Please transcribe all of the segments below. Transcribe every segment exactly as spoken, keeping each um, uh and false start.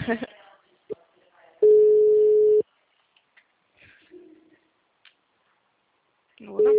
Não, não.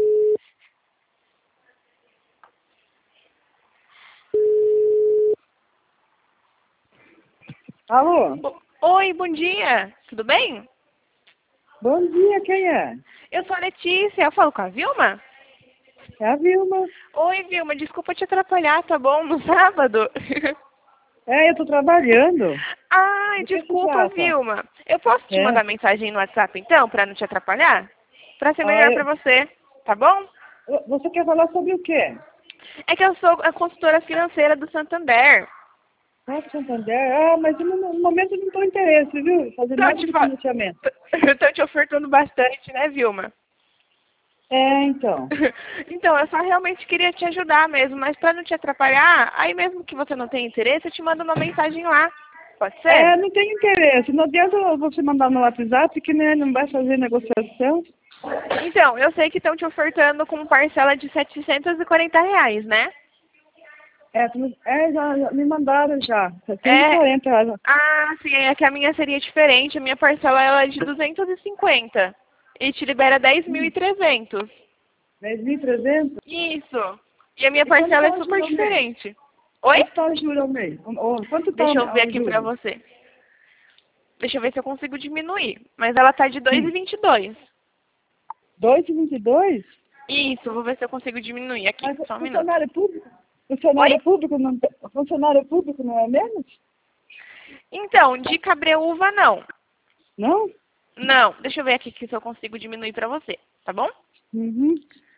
Alô? O- Oi, bom dia. Tudo bem? Bom dia, quem é? Eu sou a Letícia. Eu falo com a Vilma? É a Vilma. Oi, Vilma. Desculpa te atrapalhar, tá bom? No sábado? É, eu tô trabalhando. Ai, Do que se desculpa, trata? Vilma. Eu posso te É. mandar mensagem no WhatsApp, então, pra não te atrapalhar? Pra ser Ah, melhor pra eu- você, tá bom? Você quer falar sobre o quê? É que eu sou a consultora financeira do Santander. Ah, Santander. Ah, mas no, no momento eu não estou interesse, viu? Fazer Tô nada te, de fa... financiamento. Tô te ofertando bastante, né, Vilma? É, então. Então, eu só realmente queria te ajudar mesmo, mas para não te atrapalhar, aí mesmo que você não tenha interesse, eu te mando uma mensagem lá. Pode ser? É, não tenho interesse. Não adianta você mandar no WhatsApp que né, não vai fazer negociação. Então, eu sei que estão te ofertando com parcela de setecentos e quarenta reais, né? É, tu me- é já, já me mandaram já. É. setecentos e quarenta reais. Ah, sim, é que a minha seria diferente. A minha parcela ela é de duzentos e cinquenta e te libera dez mil e trezentos. dez mil e trezentos? Isso. E a minha E quanto parcela está é o super juro ao mês? diferente. Oi? Quanto está o juro ao mês? Ô, Quanto está Deixa eu ver o aqui pra juro? você. Deixa eu ver se eu consigo diminuir. Mas ela tá de dois e Hum. vinte e dois. dois e vinte e dois? Isso, vou ver se eu consigo diminuir aqui. Mas Só um minuto. funcionário público? Oi? Funcionário público não, funcionário público não é menos? Então, de cabreúva não. Não? Não, deixa eu ver aqui se eu consigo diminuir pra você, tá bom? Uhum.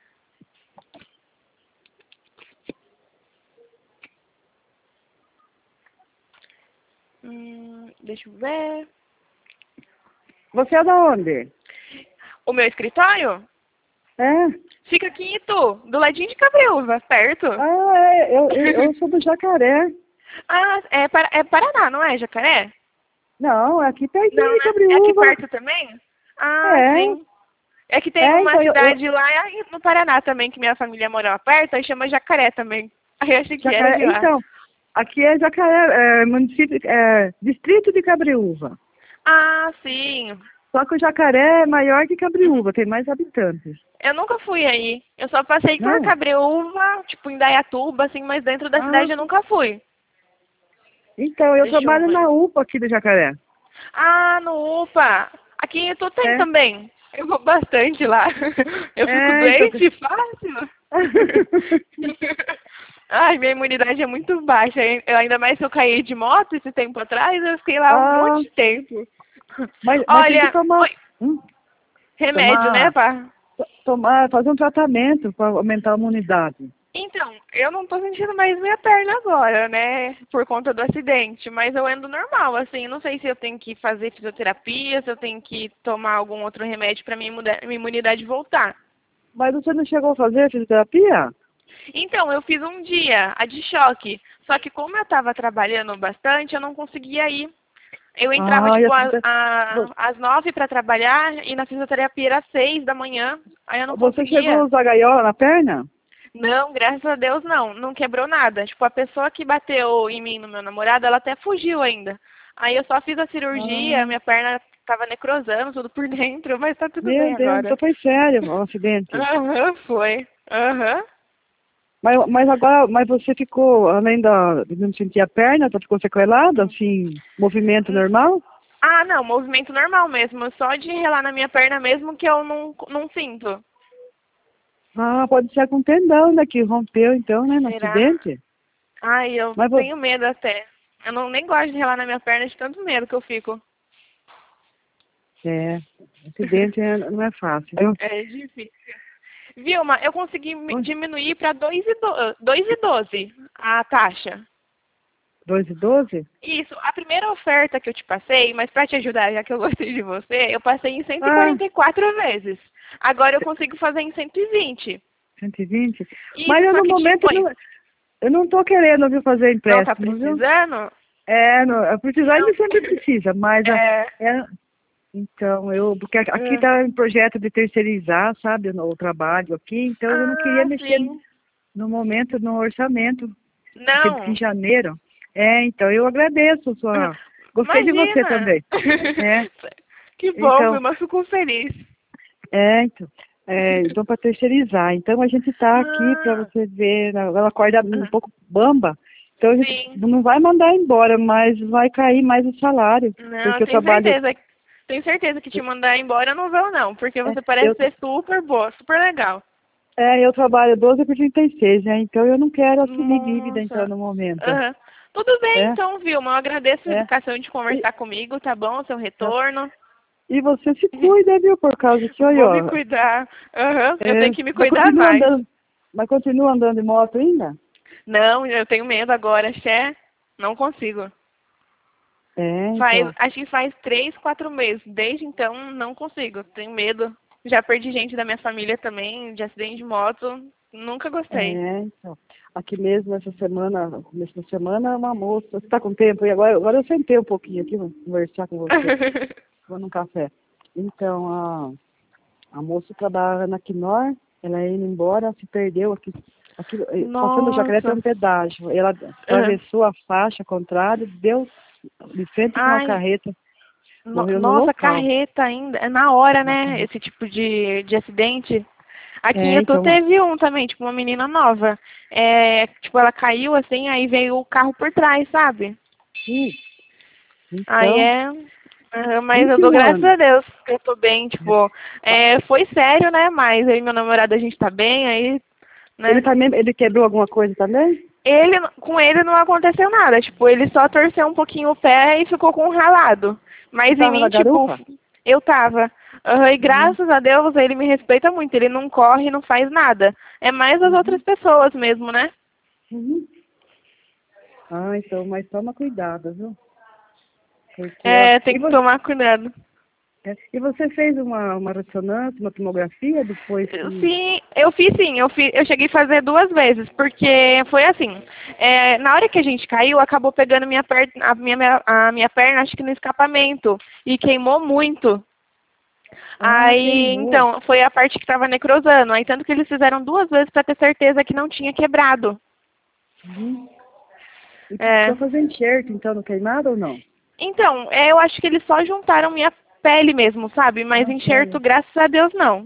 Hum, deixa eu ver. Você é da onde? O meu escritório É? fica aqui em Itu, do ladinho de Cabreúva, perto. Ah, é. Eu, eu, eu sou do Jacaré. Ah, é, Para- é Paraná, não é, Jacaré? Não, é aqui Não, pertinho de né? É aqui Cabriúva. perto também? Ah, É. sim. É que tem É, uma então eu, eu cidade lá no Paraná também, que minha família mora perto, aí chama Jacaré também. Aí eu achei que era de Jacaré. lá. Então, aqui é Jacaré, é, município, é, distrito de Cabriúva. Ah, sim. Só que o Jacaré é maior que Cabriúva, tem mais habitantes. Eu nunca fui aí. Eu só passei por Não? Cabreúva, tipo, em Dayatuba, assim, mas dentro da Ah, cidade eu nunca fui. então, eu Deixa eu trabalho ver. na U P A aqui do Jacaré. Ah, no UPA. Aqui em Itu tem É. também. Eu vou bastante lá. Eu fico É, então. doente fácil. Ai, minha imunidade é muito baixa. Eu, ainda mais se eu caí de moto esse tempo atrás, eu fiquei lá um Ah, monte de tempo. mas, mas tem que Olha, tomar, oi, hum, remédio, né, tomar, pá? to- tomar, fazer um tratamento para aumentar a imunidade. Então, eu não tô sentindo mais minha perna agora, né? Por conta do acidente, mas eu ando normal, assim. Não sei se eu tenho que fazer fisioterapia, se eu tenho que tomar algum outro remédio pra minha imuda- minha imunidade voltar. Mas você não chegou a fazer fisioterapia? Então, eu fiz um dia, a de choque. Só que como eu tava trabalhando bastante, eu não conseguia ir. Eu entrava, Ah, e a tipo, a- fisio- a- vo- às nove pra trabalhar e na fisioterapia era às seis da manhã. Aí eu não você chegou a conseguia. usar gaiola na perna? Não, graças a Deus não. Não quebrou nada. Tipo, a pessoa que bateu em mim, no meu namorado, ela até fugiu ainda. Aí eu só fiz a cirurgia, Ah, minha perna tava necrosando tudo por dentro, mas tá tudo meu bem Deus, agora. então foi sério o acidente. Aham, foi. Aham. Mas, mas agora, mas você ficou, além da, de não sentir a perna, tá, ficou sequelada, assim, movimento normal? Ah, não, movimento normal mesmo. Só de relar na minha perna mesmo que eu não, não sinto. Ah, pode ser com tendão, né, que rompeu então, né, no Será? acidente. Ai, eu Mas, vo- tenho medo até. Eu não nem gosto de relar na minha perna de tanto medo que eu fico. é, acidente é- não é fácil, viu? É difícil. Vilma, eu consegui mi- Oi, diminuir para dois e doze a taxa. dois e doze? Isso, a primeira oferta que eu te passei, mas para te ajudar, já que eu gostei de você, eu passei em cento e e Ah, quarenta e quatro vezes. Agora eu consigo fazer em cento e vinte. cento e vinte? Mas Isso, eu só no que momento, tipo, não, eu não tô querendo, viu, fazer não tá empréstimo, viu? precisando? É, não, eu precisar Não. ele sempre precisa, mas a, É, é, então, eu, porque aqui é. está em projeto de terceirizar, sabe, o, o trabalho aqui, então eu não queria Ah, mexer sim. no momento no orçamento, porque diz que em Não. janeiro. É, então eu agradeço a sua. Gostei de você Imagina! também. É. Que bom, Então, Vilma, fico feliz. é, então. É, então, para terceirizar. Então, a gente está aqui para Ah, você ver. Ela acorda um ah, pouco bamba. Então, a gente sim. não vai mandar embora, mas vai cair mais o salário. Não, eu Porque eu tenho trabalho. certeza. Tenho certeza que te mandar embora eu não vou, não. Porque É, você parece eu, ser super boa, super legal. é, eu trabalho doze por trinta e seis, né? Então, eu não quero assumir dívida, então, Nossa. no momento. Aham. Tudo bem, É, então, Vilma. Eu agradeço a é. educação de E, conversar comigo, tá bom? Seu retorno. e você se cuida, viu? Por causa que, Vou me olha, cuidar. Aham. Eu é, tenho que me mas cuidar continua mais. andando, mas continua andando de moto ainda? Não, eu tenho medo agora, Xé. Não consigo. É, Faz, então. acho que faz três, quatro meses. Desde então, não consigo. Tenho medo. Já perdi gente da minha família também, de acidente de moto. Nunca gostei. É, então. Aqui mesmo, essa semana, no começo da semana, uma moça. Você está com tempo? E agora, agora eu sentei um pouquinho aqui, vou conversar com você. Vou num café. Então, a, a moça trabalha na Quinor, ela ia indo embora, se perdeu aqui. aqui eh, passando o Jacaré tem Nossa. um pedágio. Ela Aham. atravessou a faixa contrária, deu de frente com a Ai, carreta, no- morreu no nossa, local. carreta ainda. É na hora, Na né? carreta. Esse tipo de, de acidente. Aqui em É, Itu então, teve um também, tipo, uma menina nova. É, tipo, ela caiu assim, aí veio o carro por trás, sabe? sim, Aí então, é. Aham, mas eu vinte e dou um graças anos. a Deus que eu tô bem, tipo, é, foi sério, né? Mas eu e meu namorado a gente tá bem, aí, Ele né? também, ele quebrou alguma coisa também? Ele, com ele não aconteceu nada, tipo, ele só torceu um pouquinho o pé e ficou com um ralado. Você Mas em tava na mim, tipo, garupa? eu tava. Aham, e Uhum. graças a Deus ele me respeita muito, ele não corre, não faz nada. É mais as outras Uhum. pessoas mesmo, né? Uhum. Ah, então, mas toma cuidado, viu? Porque, ó, É, tem e que você, tomar cuidado. e você fez uma, uma ressonância, uma tomografia depois que... Sim, eu fiz sim, eu, fiz, eu cheguei a fazer duas vezes, porque foi assim, é, na hora que a gente caiu, acabou pegando minha perna, a minha, a minha perna, acho que no escapamento, e queimou muito. Ah, Aí, queimou. então, foi a parte que estava necrosando, aí tanto que eles fizeram duas vezes para ter certeza que não tinha quebrado. Uhum. E É. precisou fazer enxerto, então, no queimado ou não? Então, é, eu acho que eles só juntaram minha pele mesmo, sabe? Mas Ah, enxerto, pele. graças a Deus, não.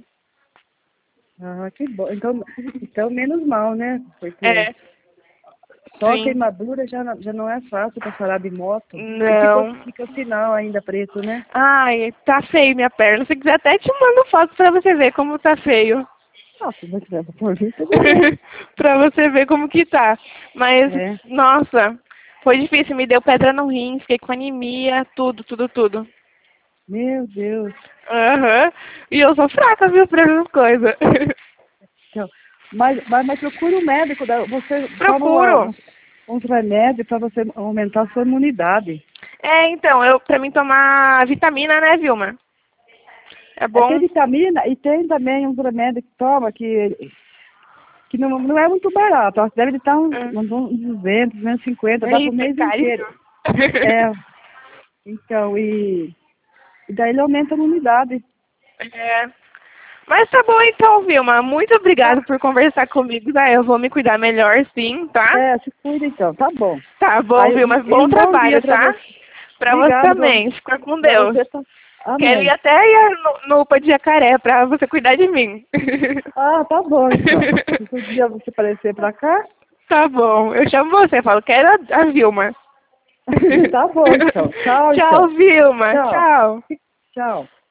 Ah, que bom. Então, então, menos mal, né? Porque É, só a sim. queimadura já, não- já não é fácil para parar de moto. E ficou, Não. fica o sinal ainda preto, né? Ai, tá feio minha perna. Se quiser até te mando foto pra você ver como tá feio. Ah, se você quiser por mim, tudo bem. Pra você ver como que tá. Mas, É. nossa, foi difícil. Me deu pedra no rim, fiquei com anemia, tudo, tudo, tudo. Meu Deus. Aham. E eu sou fraca, viu, pra essas coisas. Então, mas, mas, mas procura um médico, da- você toma uma, Procuro. uns, uns remédios para você aumentar a sua imunidade. É, então, eu, pra mim tomar vitamina, né, Vilma? É É, tem bom. vitamina e tem também uns remédios que toma que, que não, não é muito barato. Ó, deve estar uns, É. uns duzentos, duzentos e cinquenta, dá para o Eita, mês inteiro. caríssimo. É, então, e, e daí ele aumenta a imunidade. É. Mas tá bom então, Vilma. Muito Tá? obrigada por conversar comigo. Tá? Eu vou me cuidar melhor, sim, tá? É, se cuida então, tá bom. Tá bom, Aí, Vilma. e Bom um bom dia trabalho, para tá? você. Pra você Obrigada para também. Fica com para Deus. você. Tá? Quero ir Amém. até ir no, no UPA de Jacaré pra você cuidar de mim. Ah, tá bom então. Se um dia você aparecer pra cá, Tá bom. Eu chamo você. Falo, quero a, a Vilma. tá bom então. Tchau Tchau, então. Vilma. Tchau. Tchau. Tchau.